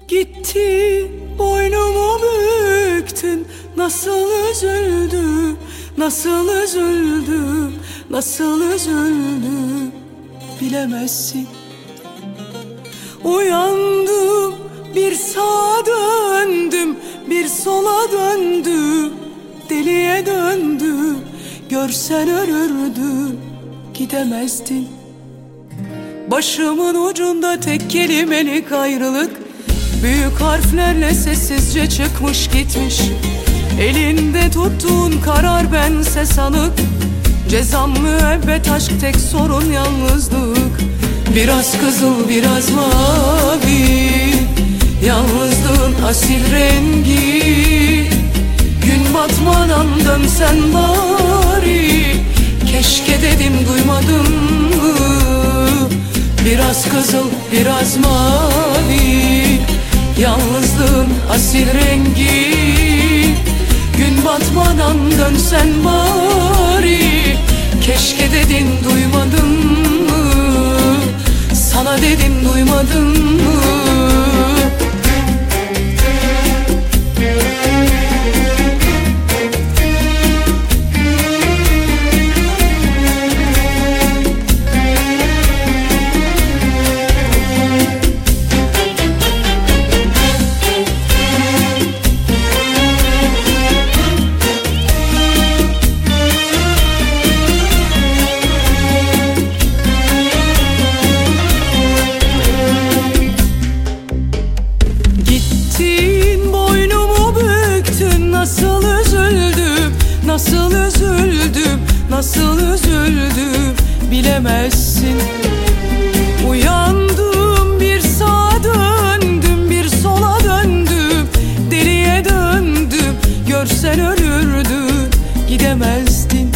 Gitti, boynumu büktün. Nasıl üzüldüm, nasıl üzüldüm, nasıl üzüldüm bilemezsin. Uyandım, bir sağa döndüm, bir sola döndüm, deliye döndüm. Görsen ölürdün, gidemezdin. Başımın ucunda tek kelimelik ayrılık, büyük harflerle sessizce çıkmış gitmiş. Elinde tuttuğun karar bense sanık, cezam müebbet aşk, tek sorun yalnızlık. Biraz kızıl biraz mavi, yalnızlığın asil rengi. Gün batmadan dönsen bari, keşke dedim duymadın mı? Biraz kızıl biraz mavi, yalnızlığın asil rengi. Gün batmadan dönsen bari, keşke dedin duymadın mı? Sana dedim duymadın mı? Nasıl üzüldüm, nasıl üzüldüm bilemezsin. Uyandım, bir sağa döndüm, bir sola döndüm, deliye döndüm. Görsen ölürdün, gidemezdin.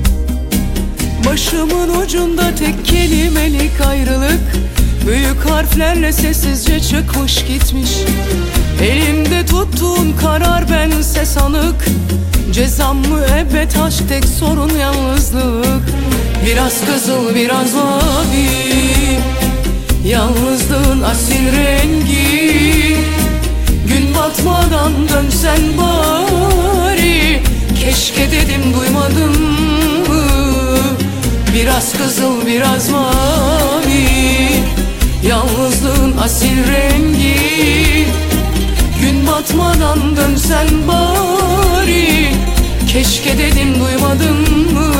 Başımın ucunda tek kelimelik ayrılık, büyük harflerle sessizce çıkmış gitmiş. Elimde tuttuğun karar bense sanık, cezam müebbet aşk, tek sorun yalnızlık. Biraz kızıl biraz mavi, yalnızlığın asil rengi. Gün batmadan dönsen bari, keşke dedim duymadın mı? Biraz kızıl biraz mavi, yalnızlığın asil rengi. Gün batmadan dönsen bari, keşke dedim duymadın mı?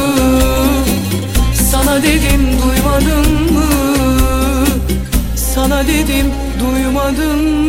Sana dedim duymadın mı? Sana dedim duymadın mı?